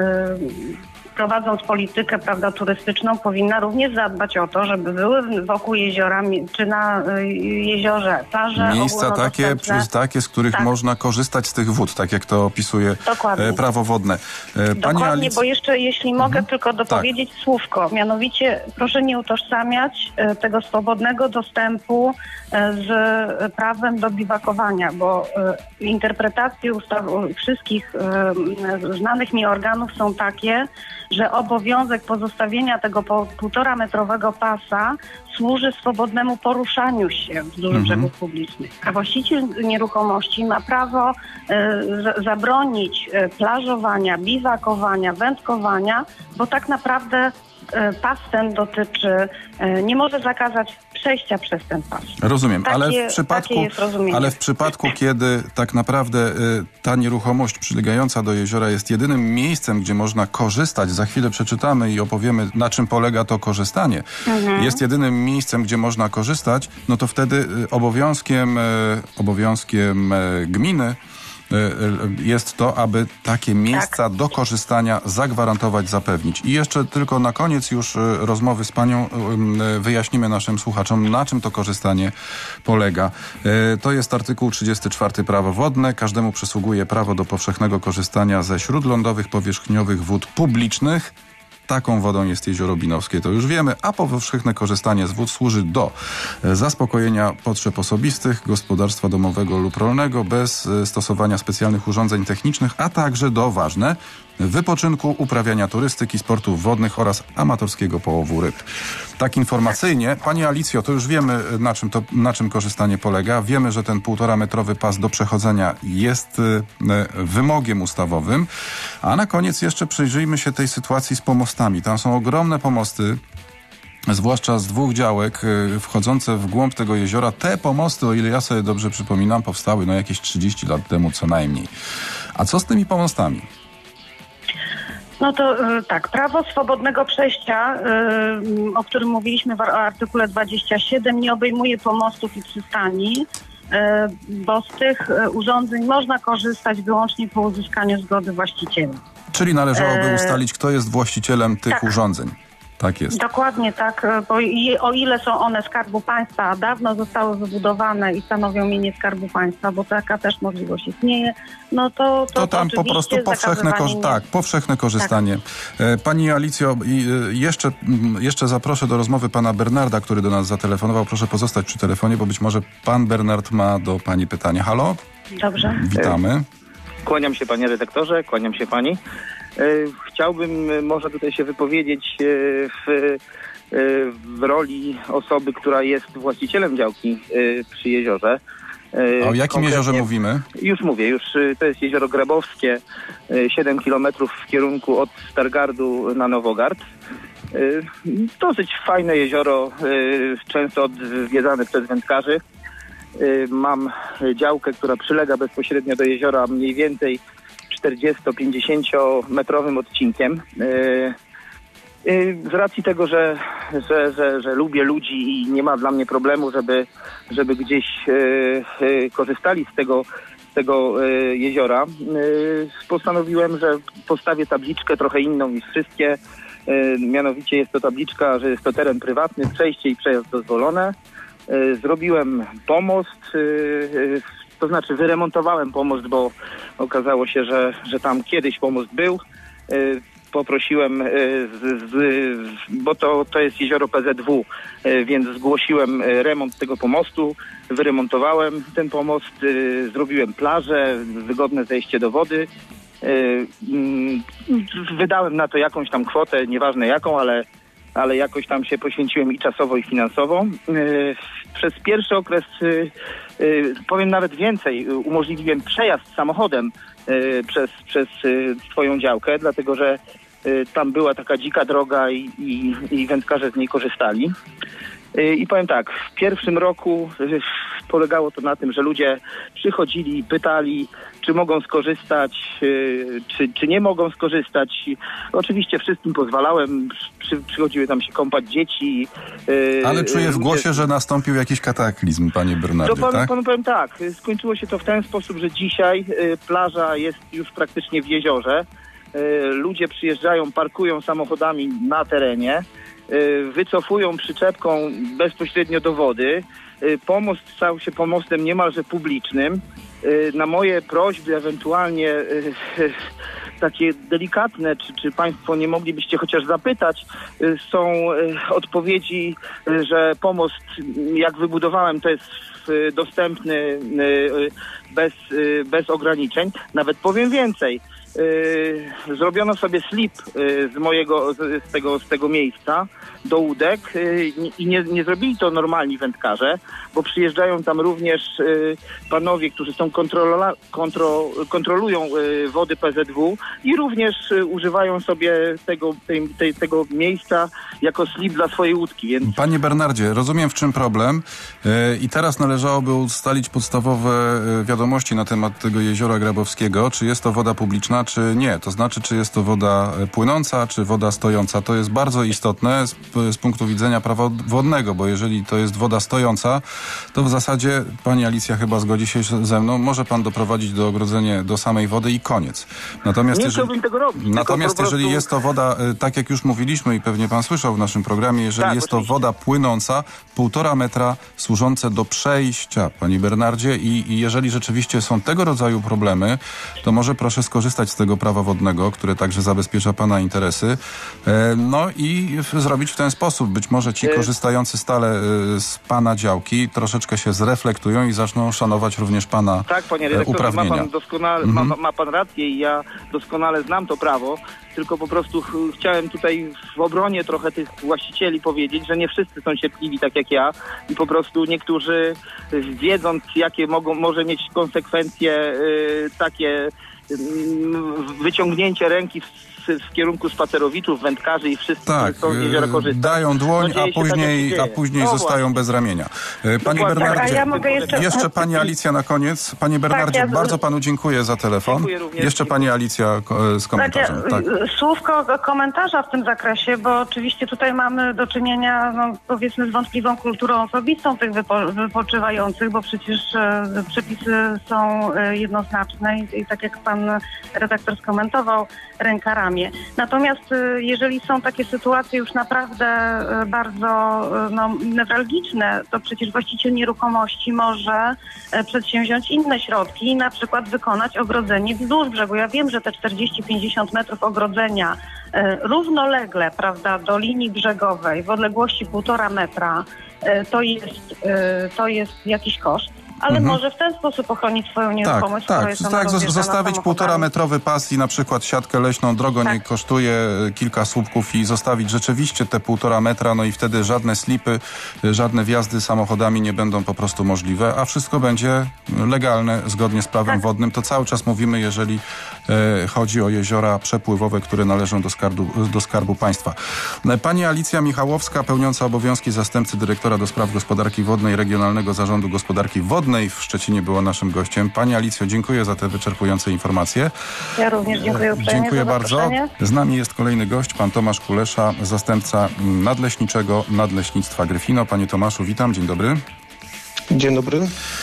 [SPEAKER 6] prowadząc politykę, prawda, turystyczną, powinna również zadbać o to, żeby były wokół jeziora, czy na jeziorze plaże
[SPEAKER 2] miejsca takie, takie, z których tak. można korzystać z tych wód, tak jak to opisuje Dokładnie. prawo wodne. Pani
[SPEAKER 6] Dokładnie,
[SPEAKER 2] Alic...
[SPEAKER 6] bo jeszcze, jeśli mogę mhm. tylko dopowiedzieć tak. słówko, mianowicie proszę nie utożsamiać tego swobodnego dostępu z prawem do biwakowania, bo interpretacje ustaw wszystkich znanych mi organów są takie, że obowiązek pozostawienia tego po półtora metrowego pasa służy swobodnemu poruszaniu się wzdłuż mhm. brzegów publicznych. A właściciel nieruchomości ma prawo y, z, zabronić y, plażowania, biwakowania, wędkowania, bo tak naprawdę y, pas ten dotyczy, y, nie może zakazać przejścia przez ten pas.
[SPEAKER 2] Rozumiem,
[SPEAKER 6] takie,
[SPEAKER 2] ale w przypadku, ale w przypadku, kiedy tak naprawdę y, ta nieruchomość przylegająca do jeziora jest jedynym miejscem, gdzie można korzystać, za chwilę przeczytamy i opowiemy, na czym polega to korzystanie, mhm. jest jedynym miejscem, gdzie można korzystać, no to wtedy y, obowiązkiem, y, obowiązkiem y, gminy jest to, aby takie miejsca tak. do korzystania zagwarantować, zapewnić. I jeszcze tylko na koniec już rozmowy z panią wyjaśnimy naszym słuchaczom, na czym to korzystanie polega. To jest artykuł trzydziesty czwarty Prawo wodne. Każdemu przysługuje prawo do powszechnego korzystania ze śródlądowych, powierzchniowych wód publicznych, taką wodą jest Jezioro Binowskie, to już wiemy, a powszechne korzystanie z wód służy do zaspokojenia potrzeb osobistych, gospodarstwa domowego lub rolnego bez stosowania specjalnych urządzeń technicznych, a także do, ważne, wypoczynku, uprawiania turystyki, sportów wodnych oraz amatorskiego połowu ryb. Tak informacyjnie. Pani Alicjo, to już wiemy, na czym, to, na czym korzystanie polega. Wiemy, że ten półtora metrowy pas do przechodzenia jest y, wymogiem ustawowym. A na koniec jeszcze przyjrzyjmy się tej sytuacji z pomostami. Tam są ogromne pomosty, zwłaszcza z dwóch działek y, wchodzące w głąb tego jeziora. Te pomosty, o ile ja sobie dobrze przypominam, powstały no jakieś trzydzieści lat temu co najmniej. A co z tymi pomostami?
[SPEAKER 6] No to tak, prawo swobodnego przejścia, o którym mówiliśmy w artykule dwudziestym siódmym, nie obejmuje pomostów i przystani, bo z tych urządzeń można korzystać wyłącznie po uzyskaniu zgody właściciela.
[SPEAKER 2] Czyli należałoby ustalić, kto jest właścicielem tych
[SPEAKER 6] tak.
[SPEAKER 2] urządzeń. Tak jest.
[SPEAKER 6] Dokładnie tak, bo o ile są one Skarbu Państwa, a dawno zostały wybudowane i stanowią mienie Skarbu Państwa, bo taka też możliwość istnieje, no to To,
[SPEAKER 2] to tam po prostu powszechne, ko- tak, powszechne korzystanie. Tak. Pani Alicjo, jeszcze, jeszcze zaproszę do rozmowy pana Bernarda, który do nas zatelefonował. Proszę pozostać przy telefonie, bo być może pan Bernard ma do pani pytanie. Halo?
[SPEAKER 6] Dobrze.
[SPEAKER 2] Witamy.
[SPEAKER 7] Kłaniam się panie redaktorze, kłaniam się pani. Chciałbym może tutaj się wypowiedzieć w, w roli osoby, która jest właścicielem działki przy jeziorze.
[SPEAKER 2] A o jakim jeziorze mówimy?
[SPEAKER 7] Już mówię, już to jest jezioro Grabowskie, siedem kilometrów w kierunku od Stargardu na Nowogard. Dosyć fajne jezioro, często odwiedzane przez wędkarzy. Mam działkę, która przylega bezpośrednio do jeziora, mniej więcej czterdziesto-pięćdziesięciometrowym odcinkiem. Z racji tego, że, że, że, że lubię ludzi i nie ma dla mnie problemu, żeby, żeby gdzieś korzystali z tego, z tego jeziora, postanowiłem, że postawię tabliczkę trochę inną niż wszystkie. Mianowicie jest to tabliczka, że jest to teren prywatny, przejście i przejazd dozwolone. Zrobiłem pomost, to znaczy wyremontowałem pomost, bo okazało się, że, że tam kiedyś pomost był. Poprosiłem, z, z, bo to, to jest jezioro P Z W, więc zgłosiłem remont tego pomostu, wyremontowałem ten pomost, zrobiłem plażę, wygodne zejście do wody. Wydałem na to jakąś tam kwotę, nieważne jaką, ale ale jakoś tam się poświęciłem i czasowo, i finansowo. Przez pierwszy okres, powiem nawet więcej, umożliwiłem przejazd samochodem przez, przez twoją działkę, dlatego że tam była taka dzika droga i, i, i wędkarze z niej korzystali. I powiem tak, w pierwszym roku polegało to na tym, że ludzie przychodzili, pytali, czy mogą skorzystać, czy, czy nie mogą skorzystać. Oczywiście wszystkim pozwalałem, przy, przychodziły tam się kąpać dzieci.
[SPEAKER 2] Ale czuję w
[SPEAKER 7] ludzie...
[SPEAKER 2] głosie, że nastąpił jakiś kataklizm, panie Bernardzie,
[SPEAKER 7] to pan,
[SPEAKER 2] tak?
[SPEAKER 7] Panu powiem tak, skończyło się to w ten sposób, że dzisiaj plaża jest już praktycznie w jeziorze. Ludzie przyjeżdżają, parkują samochodami na terenie, wycofują przyczepką bezpośrednio do wody. Pomost stał się pomostem niemalże publicznym. Na moje prośby, ewentualnie takie delikatne, czy, czy państwo nie moglibyście chociaż zapytać, są odpowiedzi, że pomost, jak wybudowałem, to jest dostępny bez, bez ograniczeń. Nawet powiem więcej. Yy, zrobiono sobie slip yy, z mojego, z, z, tego, z tego miejsca do łódek yy, i nie, nie zrobili to normalni wędkarze, bo przyjeżdżają tam również yy, panowie, którzy są kontrola, kontro, kontrolują yy, wody P Z W i również yy, używają sobie tego, tej, tej, tego miejsca jako slip dla swojej łódki. Więc...
[SPEAKER 2] Panie Bernardzie, rozumiem w czym problem yy, i teraz należałoby ustalić podstawowe yy, wiadomości na temat tego jeziora Grabowskiego. Czy jest to woda publiczna, czy nie. To znaczy, czy jest to woda płynąca, czy woda stojąca. To jest bardzo istotne z, z punktu widzenia prawa wodnego, bo jeżeli to jest woda stojąca, to w zasadzie, pani Alicja chyba zgodzi się ze mną, może pan doprowadzić do ogrodzenia do samej wody i koniec. Natomiast
[SPEAKER 7] nie
[SPEAKER 2] jeżeli,
[SPEAKER 7] chciałbym tego robić.
[SPEAKER 2] natomiast
[SPEAKER 7] prostu...
[SPEAKER 2] jeżeli jest to woda, tak jak już mówiliśmy i pewnie pan słyszał w naszym programie, jeżeli
[SPEAKER 7] tak,
[SPEAKER 2] jest
[SPEAKER 7] oczywiście.
[SPEAKER 2] to woda płynąca, półtora metra, służące do przejścia, panie Bernardzie, i, i jeżeli rzeczywiście są tego rodzaju problemy, to może proszę skorzystać z z tego prawa wodnego, które także zabezpiecza pana interesy, no i zrobić w ten sposób. Być może ci korzystający stale z pana działki troszeczkę się zreflektują i zaczną szanować również pana
[SPEAKER 7] Tak, panie redaktorze,
[SPEAKER 2] uprawnienia.
[SPEAKER 7] ma pan, doskonale,
[SPEAKER 2] Mhm.
[SPEAKER 7] ma, ma pan rację i ja doskonale znam to prawo, tylko po prostu ch- chciałem tutaj w obronie trochę tych właścicieli powiedzieć, że nie wszyscy są cierpliwi tak jak ja i po prostu niektórzy, y, wiedząc jakie mogą, może mieć konsekwencje y, takie y, wyciągnięcie ręki w, w kierunku spacerowiczów, wędkarzy i wszyscy,
[SPEAKER 2] Tak,
[SPEAKER 7] którzy chcą z jeziora korzystać.
[SPEAKER 2] dają dłoń,
[SPEAKER 7] No, dzieje
[SPEAKER 2] a
[SPEAKER 7] się tak, jak się
[SPEAKER 2] później,
[SPEAKER 7] dzieje.
[SPEAKER 2] a później
[SPEAKER 7] No
[SPEAKER 2] zostają
[SPEAKER 7] właśnie.
[SPEAKER 2] bez ramienia. Panie
[SPEAKER 7] Dokładnie.
[SPEAKER 2] Bernardzie,
[SPEAKER 6] Tak, a ja mogę jeszcze-
[SPEAKER 2] jeszcze pani Alicja na koniec. Panie Bernardzie,
[SPEAKER 6] ja-
[SPEAKER 2] bardzo panu dziękuję za telefon.
[SPEAKER 7] Dziękuję również.
[SPEAKER 2] Jeszcze pani Alicja ko- z komentarzem. Tak.
[SPEAKER 6] Takie, y, Słówko komentarza w tym zakresie, bo oczywiście tutaj mamy do czynienia, no, powiedzmy, z wątpliwą kulturą osobistą tych wypo, wypoczywających, bo przecież e, przepisy są e, jednoznaczne i, i tak jak pan redaktor skomentował, ręka ramię. Natomiast e, jeżeli są takie sytuacje już naprawdę e, bardzo e, no, newralgiczne, to przecież właściciel nieruchomości może e, przedsięwziąć inne środki, na przykład wykonać ogrodzenie wzdłuż brzegu. Ja wiem, że te czterdzieści pięćdziesiąt metrów ogrodzenia e, równolegle, prawda, do linii brzegowej w odległości półtora metra e, to jest, e, to jest jakiś koszt. Ale
[SPEAKER 2] Mhm.
[SPEAKER 6] może w ten sposób ochronić swoją
[SPEAKER 2] Tak,
[SPEAKER 6] nieruchomość. skoro
[SPEAKER 2] tak,
[SPEAKER 6] jest ona
[SPEAKER 2] tak. zos-
[SPEAKER 6] rozjeżdżana
[SPEAKER 2] Zostawić
[SPEAKER 6] samochodami.
[SPEAKER 2] półtora metrowy pas i na przykład siatkę leśną drogo
[SPEAKER 6] Tak.
[SPEAKER 2] nie kosztuje e, kilka słupków i zostawić rzeczywiście te półtora metra, no i wtedy żadne slipy, e, żadne wjazdy samochodami nie będą po prostu możliwe, a wszystko będzie legalne zgodnie z prawem
[SPEAKER 6] Tak.
[SPEAKER 2] wodnym. To cały czas mówimy, jeżeli e, chodzi o jeziora przepływowe, które należą do skarbu, do skarbu państwa. E, Pani Alicja Michałowska, pełniąca obowiązki zastępcy dyrektora do spraw gospodarki wodnej Regionalnego Zarządu Gospodarki Wodnej w Szczecinie była naszym gościem. Pani Alicjo, dziękuję za te wyczerpujące informacje.
[SPEAKER 6] Ja również dziękuję uprzejmie
[SPEAKER 2] Dziękuję
[SPEAKER 6] za
[SPEAKER 2] bardzo.
[SPEAKER 6] zaproszenie.
[SPEAKER 2] Z nami jest kolejny gość, pan Tomasz Kulesza, zastępca nadleśniczego Nadleśnictwa Gryfino. Panie Tomaszu, witam, dzień dobry.
[SPEAKER 8] Dzień dobry.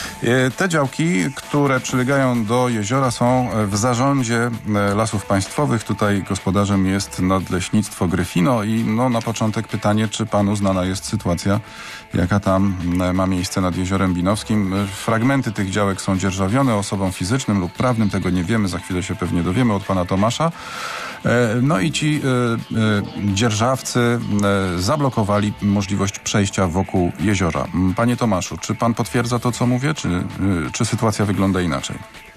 [SPEAKER 2] E, Te działki, które przylegają do jeziora, są w zarządzie e, Lasów Państwowych. Tutaj gospodarzem jest Nadleśnictwo Gryfino i no, na początek pytanie, czy panu znana jest sytuacja, jaka tam e, ma miejsce nad Jeziorem Binowskim. E, Fragmenty tych działek są dzierżawione osobom fizycznym lub prawnym, tego nie wiemy, za chwilę się pewnie dowiemy od pana Tomasza. E, No i ci e, e, dzierżawcy e, zablokowali możliwość przejścia wokół jeziora. M, Panie Tomaszu, czy pan potwierdza to, co mówię, czy, e, czy sytuacja wygląda inaczej?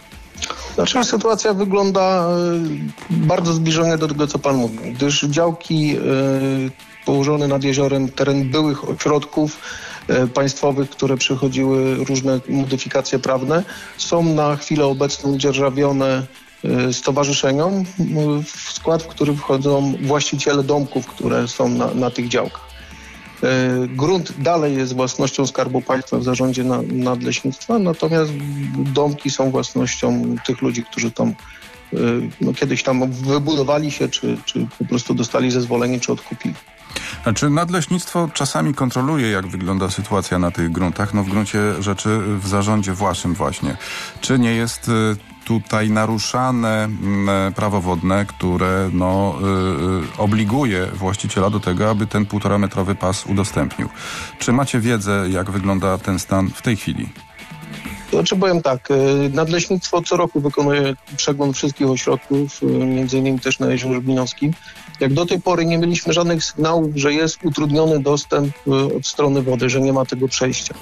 [SPEAKER 8] Znaczy sytuacja wygląda e, bardzo zbliżona do tego, co pan mówi, gdyż działki e, położone nad jeziorem, teren byłych ośrodków e, państwowych, które przechodziły różne modyfikacje prawne, są na chwilę obecną dzierżawione e, stowarzyszeniom, m, w skład w który wchodzą właściciele domków, które są na, na tych działkach. E, Grunt dalej jest własnością Skarbu Państwa w zarządzie na, nadleśnictwa, natomiast domki są własnością tych ludzi, którzy tam e, no, kiedyś tam wybudowali się, czy, czy po prostu dostali zezwolenie, czy odkupili.
[SPEAKER 2] A czy Nadleśnictwo czasami kontroluje, jak wygląda sytuacja na tych gruntach? No w gruncie rzeczy w zarządzie waszym właśnie. Czy nie jest y, tutaj naruszane y, prawo wodne, które no, y, y, obliguje właściciela do tego, aby ten półtora metrowy pas udostępnił? Czy macie wiedzę, jak wygląda ten stan w tej chwili?
[SPEAKER 8] Znaczy powiem tak, e, Nadleśnictwo co roku wykonuje przegląd wszystkich ośrodków, e, między innymi też na Jeziorze Binowskim. Jak do tej pory nie mieliśmy żadnych sygnałów, że jest utrudniony dostęp e, od strony wody, że nie ma tego przejścia.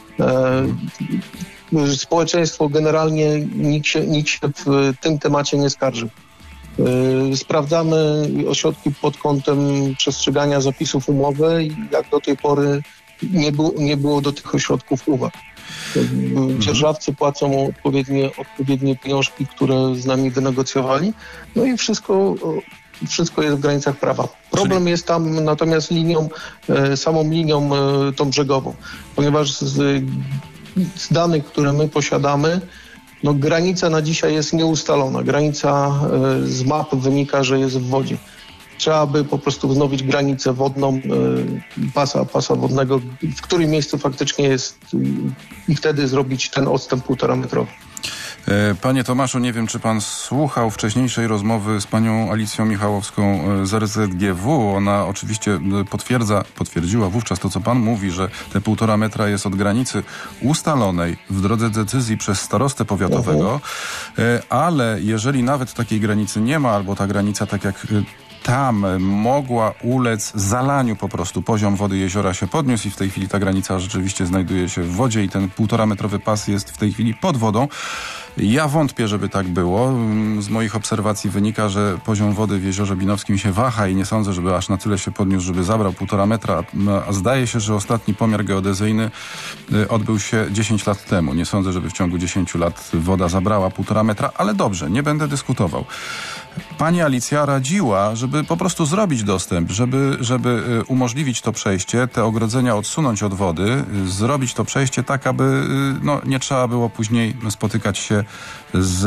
[SPEAKER 8] E, społeczeństwo generalnie nikt się, nikt się w tym temacie nie skarży. E, sprawdzamy ośrodki pod kątem przestrzegania zapisów umowy i jak do tej pory nie było, nie było do tych ośrodków uwag. Dzierżawcy płacą odpowiednie, odpowiednie pieniążki, które z nami wynegocjowali, no i wszystko, wszystko jest w granicach prawa. Problem Czyli... jest tam natomiast linią, samą linią tą brzegową, ponieważ z, z danych, które my posiadamy, no granica na dzisiaj jest nieustalona. Granica z map wynika, że jest w wodzie. Trzeba by po prostu wznowić granicę wodną y, pasa, pasa wodnego, w którym miejscu faktycznie jest y, i wtedy zrobić ten odstęp półtora metrowy.
[SPEAKER 2] Panie Tomaszu, nie wiem, czy pan słuchał wcześniejszej rozmowy z panią Alicją Michałowską z R Z G W. Ona oczywiście potwierdza, potwierdziła wówczas to, co pan mówi, że te półtora metra jest od granicy ustalonej w drodze decyzji przez starostę powiatowego, uh-huh. ale jeżeli nawet takiej granicy nie ma, albo ta granica, tak jak tam mogła ulec zalaniu po prostu. Poziom wody jeziora się podniósł i w tej chwili ta granica rzeczywiście znajduje się w wodzie i ten półtora metrowy pas jest w tej chwili pod wodą. Ja wątpię, żeby tak było. Z moich obserwacji wynika, że poziom wody w Jeziorze Binowskim się waha i nie sądzę, żeby aż na tyle się podniósł, żeby zabrał półtora metra. A zdaje się, że ostatni pomiar geodezyjny odbył się dziesięć lat temu. Nie sądzę, żeby w ciągu dziesięciu lat woda zabrała półtora metra, ale dobrze, nie będę dyskutował. Pani Alicja radziła, żeby po prostu zrobić dostęp, żeby, żeby umożliwić to przejście, te ogrodzenia odsunąć od wody, zrobić to przejście tak, aby no, nie trzeba było później spotykać się z,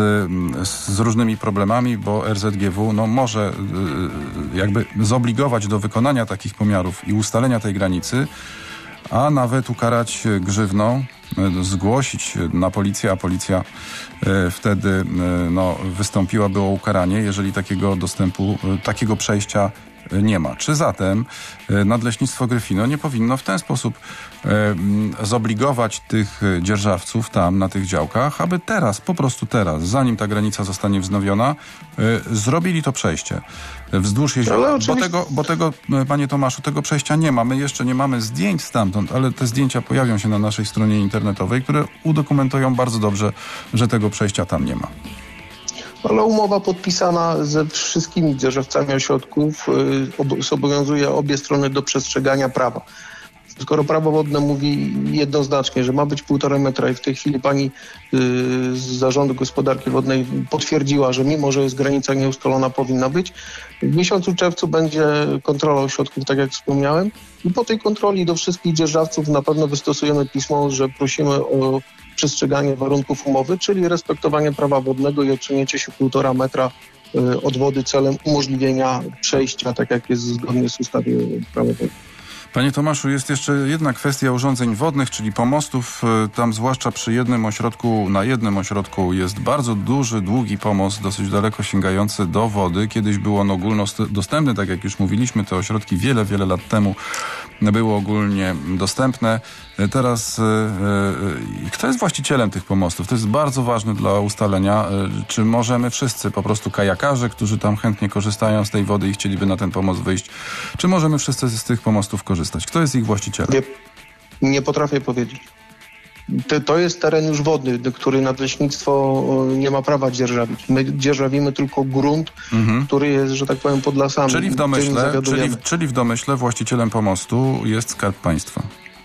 [SPEAKER 2] z różnymi problemami, bo R Z G W no, może jakby zobligować do wykonania takich pomiarów i ustalenia tej granicy, a nawet ukarać grzywną, zgłosić na policję, a policja wtedy no, wystąpiłaby o ukaranie, jeżeli takiego dostępu, takiego przejścia nie ma. Czy zatem Nadleśnictwo Gryfino nie powinno w ten sposób e, zobligować tych dzierżawców tam na tych działkach, aby teraz, po prostu teraz, zanim ta granica zostanie wznowiona, e, zrobili to przejście wzdłuż jeziora. Bo tego, bo tego, panie Tomaszu, tego przejścia nie ma. My jeszcze nie mamy zdjęć stamtąd, ale te zdjęcia pojawią się na naszej stronie internetowej, które udokumentują bardzo dobrze, że tego przejścia tam nie ma.
[SPEAKER 8] Ale umowa podpisana ze wszystkimi dzierżawcami ośrodków y, zobowiązuje obie strony do przestrzegania prawa. Skoro prawo wodne mówi jednoznacznie, że ma być półtora metra i w tej chwili pani y, z Zarządu Gospodarki Wodnej potwierdziła, że mimo, że jest granica nieustalona, powinna być, w miesiącu czerwcu będzie kontrola ośrodków, tak jak wspomniałem, i po tej kontroli do wszystkich dzierżawców na pewno wystosujemy pismo, że prosimy o przestrzeganie warunków umowy, czyli respektowanie prawa wodnego i odsunięcie się półtora metra y, od wody celem umożliwienia przejścia, tak jak jest zgodnie z ustawą prawa wodnego.
[SPEAKER 2] Panie Tomaszu, jest jeszcze jedna kwestia urządzeń wodnych, czyli pomostów. Tam zwłaszcza przy jednym ośrodku, na jednym ośrodku jest bardzo duży, długi pomost, dosyć daleko sięgający do wody. Kiedyś był on ogólnodostępny, tak jak już mówiliśmy, te ośrodki wiele, wiele lat temu były ogólnie dostępne. Teraz yy, kto jest właścicielem tych pomostów? To jest bardzo ważne dla ustalenia, yy, czy możemy wszyscy, po prostu kajakarze, którzy tam chętnie korzystają z tej wody i chcieliby na ten pomost wyjść, czy możemy wszyscy z tych pomostów korzystać? Kto jest ich właścicielem?
[SPEAKER 8] Nie, nie potrafię powiedzieć. To, to jest teren już wodny, który nadleśnictwo nie ma prawa dzierżawić. My dzierżawimy tylko grunt, mhm. który jest, że tak powiem, pod lasami.
[SPEAKER 2] Czyli w domyśle, czyli, czyli w domyśle właścicielem pomostu jest Skarb Państwa.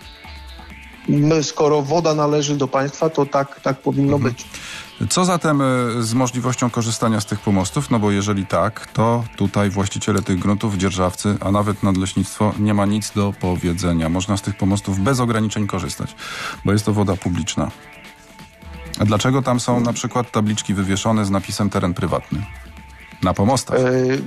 [SPEAKER 8] My, skoro woda należy do państwa, to tak, tak powinno mhm. być.
[SPEAKER 2] Co zatem z możliwością korzystania z tych pomostów? No bo jeżeli tak, to tutaj właściciele tych gruntów, dzierżawcy, a nawet nadleśnictwo nie ma nic do powiedzenia. Można z tych pomostów bez ograniczeń korzystać, bo jest to woda publiczna. A dlaczego tam są na przykład tabliczki wywieszone z napisem teren prywatny? Na pomostach.
[SPEAKER 8] Yy,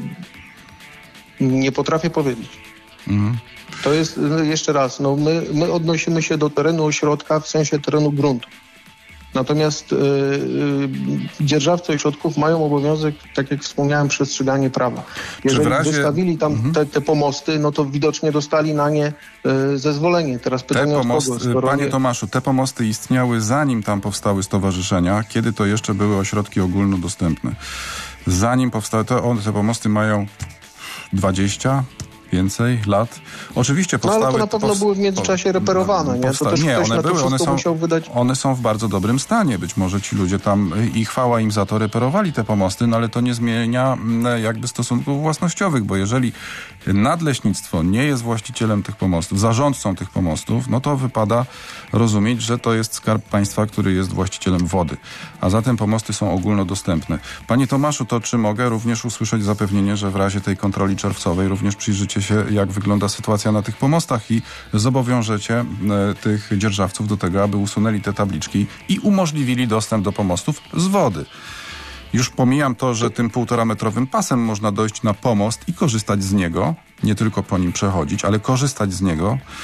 [SPEAKER 8] nie potrafię powiedzieć. Mhm. To jest, jeszcze raz, no my, my odnosimy się do terenu ośrodka w sensie terenu gruntu. Natomiast yy, yy, dzierżawcy ośrodków mają obowiązek, tak jak wspomniałem, przestrzeganie prawa. Jeżeli razie... dostawili tam mhm. te, te pomosty, no to widocznie dostali na nie yy, zezwolenie. Teraz pytanie
[SPEAKER 2] te
[SPEAKER 8] pomost...
[SPEAKER 2] od kogo? Panie nie... Tomaszu, te pomosty istniały zanim tam powstały stowarzyszenia, kiedy to jeszcze były ośrodki ogólnodostępne. Zanim powstały, to one, te pomosty mają dwadzieścia więcej lat. Oczywiście powstały...
[SPEAKER 8] No ale to na pewno powst- były w międzyczasie reperowane, nie?
[SPEAKER 2] Powsta-
[SPEAKER 8] to też
[SPEAKER 2] nie, one były, one są,
[SPEAKER 8] musiał wydać...
[SPEAKER 2] one są w bardzo dobrym stanie. Być może ci ludzie tam, i chwała im za to, reperowali te pomosty, no ale to nie zmienia jakby stosunków własnościowych, bo jeżeli nadleśnictwo nie jest właścicielem tych pomostów, zarządcą tych pomostów, no to wypada rozumieć, że to jest Skarb Państwa, który jest właścicielem wody. A zatem pomosty są ogólnodostępne. Panie Tomaszu, to czy mogę również usłyszeć zapewnienie, że w razie tej kontroli czerwcowej również przyjrzycie się, jak wygląda sytuacja na tych pomostach i zobowiążecie e, tych dzierżawców do tego, aby usunęli te tabliczki i umożliwili dostęp do pomostów z wody. Już pomijam to, że tym półtora metrowym pasem można dojść na pomost i korzystać z niego, nie tylko po nim przechodzić, ale korzystać z niego.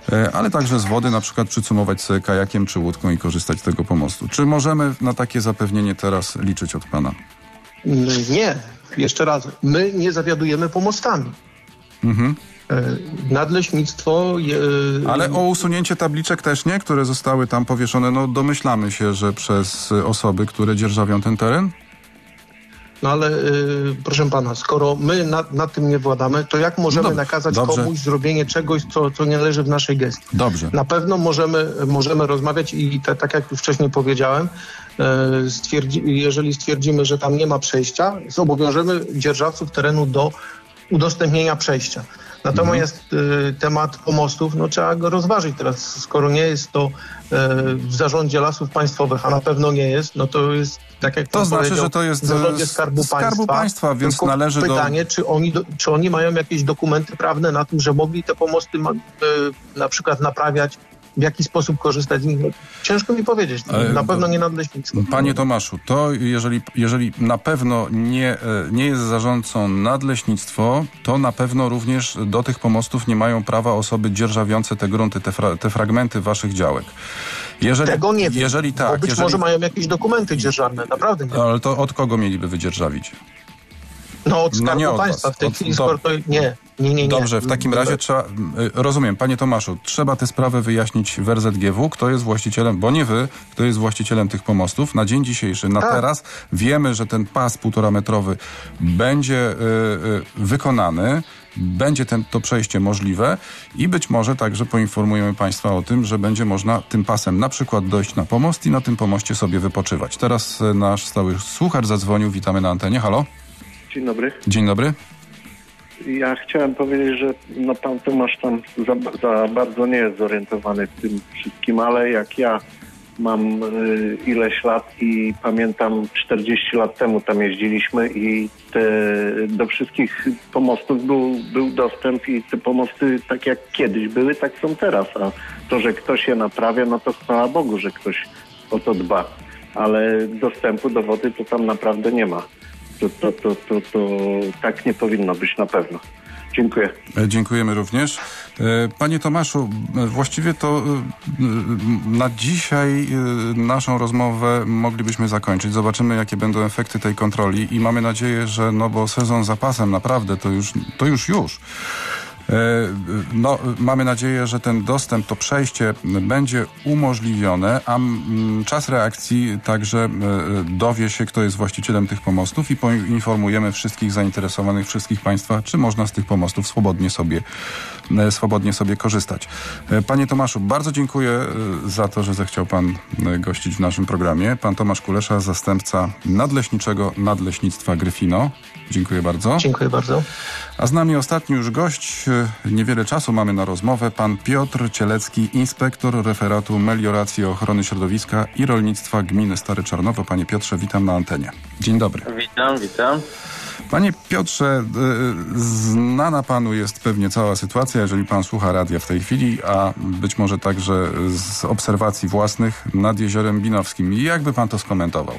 [SPEAKER 2] ale także z wody, na przykład przycumować sobie kajakiem czy łódką i korzystać z tego pomostu. Czy możemy na takie zapewnienie teraz liczyć od pana?
[SPEAKER 8] Nie. Jeszcze raz. My nie zawiadujemy pomostami. Mhm. Nadleśnictwo... Je...
[SPEAKER 2] Ale o usunięcie tabliczek też nie, które zostały tam powieszone, no domyślamy się, że przez osoby, które dzierżawią ten teren?
[SPEAKER 8] No ale yy, proszę pana, skoro my nad, nad tym nie władamy, to jak możemy no, nakazać dobrze. komuś zrobienie czegoś, co, co nie leży w naszej gestii? Dobrze. Na pewno możemy, możemy rozmawiać i te, tak jak już wcześniej powiedziałem, yy, stwierdzi, jeżeli stwierdzimy, że tam nie ma przejścia, zobowiążemy dzierżawców terenu do udostępnienia przejścia. Natomiast mhm. y, temat pomostów, no trzeba go rozważyć teraz. Skoro nie jest to y, w zarządzie Lasów Państwowych, a na pewno nie jest, no to jest, tak jak
[SPEAKER 2] to znaczy, że to jest w zarządzie Skarbu, Skarbu Państwa, państwa więc należy
[SPEAKER 8] pytanie,
[SPEAKER 2] do...
[SPEAKER 8] czy oni, do, czy oni mają jakieś dokumenty prawne na tym, że mogli te pomosty ma, y, na przykład naprawiać, w jaki sposób korzystać z nich. Ciężko mi powiedzieć. Na pewno nie nadleśnictwo.
[SPEAKER 2] Panie Tomaszu, to jeżeli, jeżeli na pewno nie, nie jest zarządcą nadleśnictwo, to na pewno również do tych pomostów nie mają prawa osoby dzierżawiące te grunty, te, fra, te fragmenty waszych działek. Jeżeli,
[SPEAKER 8] Tego nie wiem,
[SPEAKER 2] jeżeli tak,
[SPEAKER 8] bo być
[SPEAKER 2] jeżeli...
[SPEAKER 8] może mają jakieś dokumenty dzierżawne, naprawdę nie.
[SPEAKER 2] Ale to od kogo mieliby wydzierżawić?
[SPEAKER 8] No od Skarbu
[SPEAKER 2] no
[SPEAKER 8] Państwa. W tej
[SPEAKER 2] od,
[SPEAKER 8] chwili
[SPEAKER 2] do...
[SPEAKER 8] to nie. Nie, nie, nie.
[SPEAKER 2] Dobrze, w takim razie trzeba, rozumiem, panie Tomaszu, trzeba tę sprawę wyjaśnić w R Z G W, kto jest właścicielem, bo nie wy, kto jest właścicielem tych pomostów. Na dzień dzisiejszy, na tak. teraz wiemy, że ten pas półtora metrowy będzie y, y, wykonany, będzie ten, to przejście możliwe i być może także poinformujemy państwa o tym, że będzie można tym pasem na przykład dojść na pomost i na tym pomoście sobie wypoczywać. Teraz nasz stały słuchacz zadzwonił, witamy na antenie, halo?
[SPEAKER 9] Dzień dobry.
[SPEAKER 2] Dzień dobry.
[SPEAKER 9] Ja chciałem powiedzieć, że no pan Tomasz tam za, za bardzo nie jest zorientowany w tym wszystkim, ale jak ja mam y, ileś lat i pamiętam czterdzieści lat temu tam jeździliśmy i te, do wszystkich pomostów był, był dostęp i te pomosty tak jak kiedyś były, tak są teraz, a to, że ktoś je naprawia, no to chwała Bogu, że ktoś o to dba, ale dostępu do wody to tam naprawdę nie ma. To, to, to, to, to tak nie powinno być na pewno. Dziękuję.
[SPEAKER 2] Dziękujemy również. Panie Tomaszu, właściwie to na dzisiaj naszą rozmowę moglibyśmy zakończyć. Zobaczymy, jakie będą efekty tej kontroli i mamy nadzieję, że no bo sezon z zapasem naprawdę to już to już już. No, mamy nadzieję, że ten dostęp, to przejście będzie umożliwione, a czas reakcji także dowie się, kto jest właścicielem tych pomostów i poinformujemy wszystkich zainteresowanych, wszystkich państwa, czy można z tych pomostów swobodnie sobie, swobodnie sobie korzystać. Panie Tomaszu, bardzo dziękuję za to, że zechciał pan gościć w naszym programie. Pan Tomasz Kulesza, zastępca nadleśniczego Nadleśnictwa Gryfino. Dziękuję bardzo.
[SPEAKER 8] Dziękuję bardzo.
[SPEAKER 2] A z nami ostatni już gość. Niewiele czasu mamy na rozmowę. Pan Piotr Cielecki, inspektor referatu melioracji, ochrony środowiska i rolnictwa gminy Stare Czarnowo. Panie Piotrze, witam na antenie. Dzień dobry.
[SPEAKER 10] Witam, witam.
[SPEAKER 2] Panie Piotrze, znana panu jest pewnie cała sytuacja, jeżeli pan słucha radia w tej chwili, a być może także z obserwacji własnych nad Jeziorem Binowskim. Jak by pan to skomentował?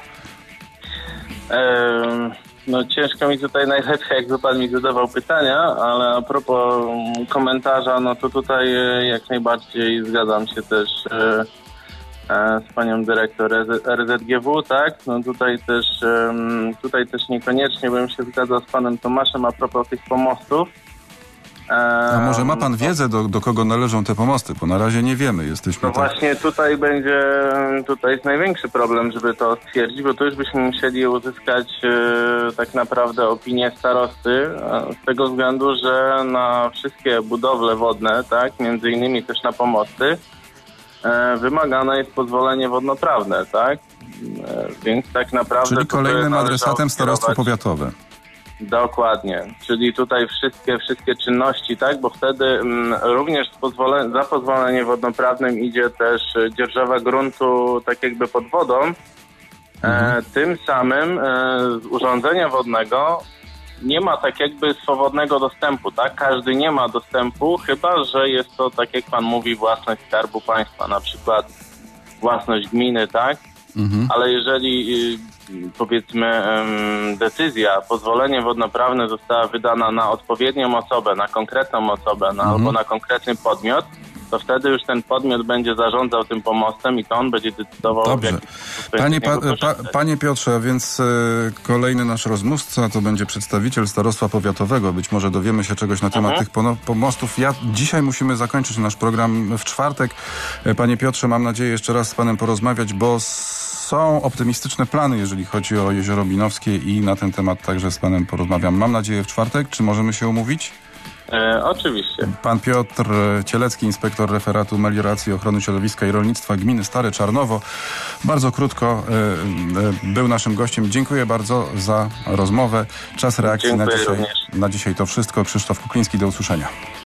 [SPEAKER 10] Ehm... No ciężko mi tutaj najlepiej, jakby pan mi zadawał pytania, ale a propos komentarza, no to tutaj jak najbardziej zgadzam się też e, e, z panią dyrektor R Z G W, tak? No tutaj też, e, tutaj też niekoniecznie bym się zgadzał z panem Tomaszem a propos tych pomostów.
[SPEAKER 2] A może ma pan wiedzę, do, do kogo należą te pomosty? Bo na razie nie wiemy. Jesteśmy
[SPEAKER 10] No
[SPEAKER 2] tak...
[SPEAKER 10] właśnie tutaj będzie, tutaj jest największy problem, żeby to stwierdzić, bo tu już byśmy musieli uzyskać e, tak naprawdę opinię starosty, e, z tego względu, że na wszystkie budowle wodne, tak, między innymi też na pomosty, e, wymagane jest pozwolenie wodnoprawne, tak? E, więc tak naprawdę...
[SPEAKER 2] Czyli kolejnym adresatem starostwo powiatowe.
[SPEAKER 10] Dokładnie, czyli tutaj wszystkie wszystkie czynności, tak, bo wtedy m, również z pozwole- za pozwoleniem wodnoprawnym idzie też dzierżawa gruntu tak jakby pod wodą. Mhm. E, tym samym e, z urządzenia wodnego nie ma tak jakby swobodnego dostępu, tak, każdy nie ma dostępu, chyba że jest to, tak jak pan mówi, własność Skarbu Państwa, na przykład własność gminy, tak, mhm. ale jeżeli powiedzmy decyzja, pozwolenie wodnoprawne została wydana na odpowiednią osobę, na konkretną osobę, na, mhm. albo na konkretny podmiot, to wtedy już ten podmiot będzie zarządzał tym pomostem i to on będzie decydował,
[SPEAKER 2] Dobrze.
[SPEAKER 10] w jaki sposób
[SPEAKER 2] Panie,
[SPEAKER 10] będzie z niego
[SPEAKER 2] pa, pa,
[SPEAKER 10] korzystać.
[SPEAKER 2] panie Piotrze, więc e, kolejny nasz rozmówca to będzie przedstawiciel starostwa powiatowego. Być może dowiemy się czegoś na temat
[SPEAKER 10] Mhm.
[SPEAKER 2] tych pono- pomostów. Ja, dzisiaj musimy zakończyć nasz program w czwartek. E, Panie Piotrze, mam nadzieję jeszcze raz z panem porozmawiać, bo są optymistyczne plany, jeżeli chodzi o Jezioro Binowskie i na ten temat także z panem porozmawiam. Mam nadzieję w czwartek. Czy możemy się umówić?
[SPEAKER 10] E, oczywiście.
[SPEAKER 2] Pan Piotr Cielecki, inspektor referatu melioracji, ochrony środowiska i rolnictwa gminy Stare Czarnowo. Bardzo krótko e, e, był naszym gościem. Dziękuję bardzo za rozmowę. Czas reakcji na
[SPEAKER 10] Dziękuję
[SPEAKER 2] dzisiaj,
[SPEAKER 10] również.
[SPEAKER 2] na dzisiaj to wszystko. Krzysztof Kukliński, do usłyszenia.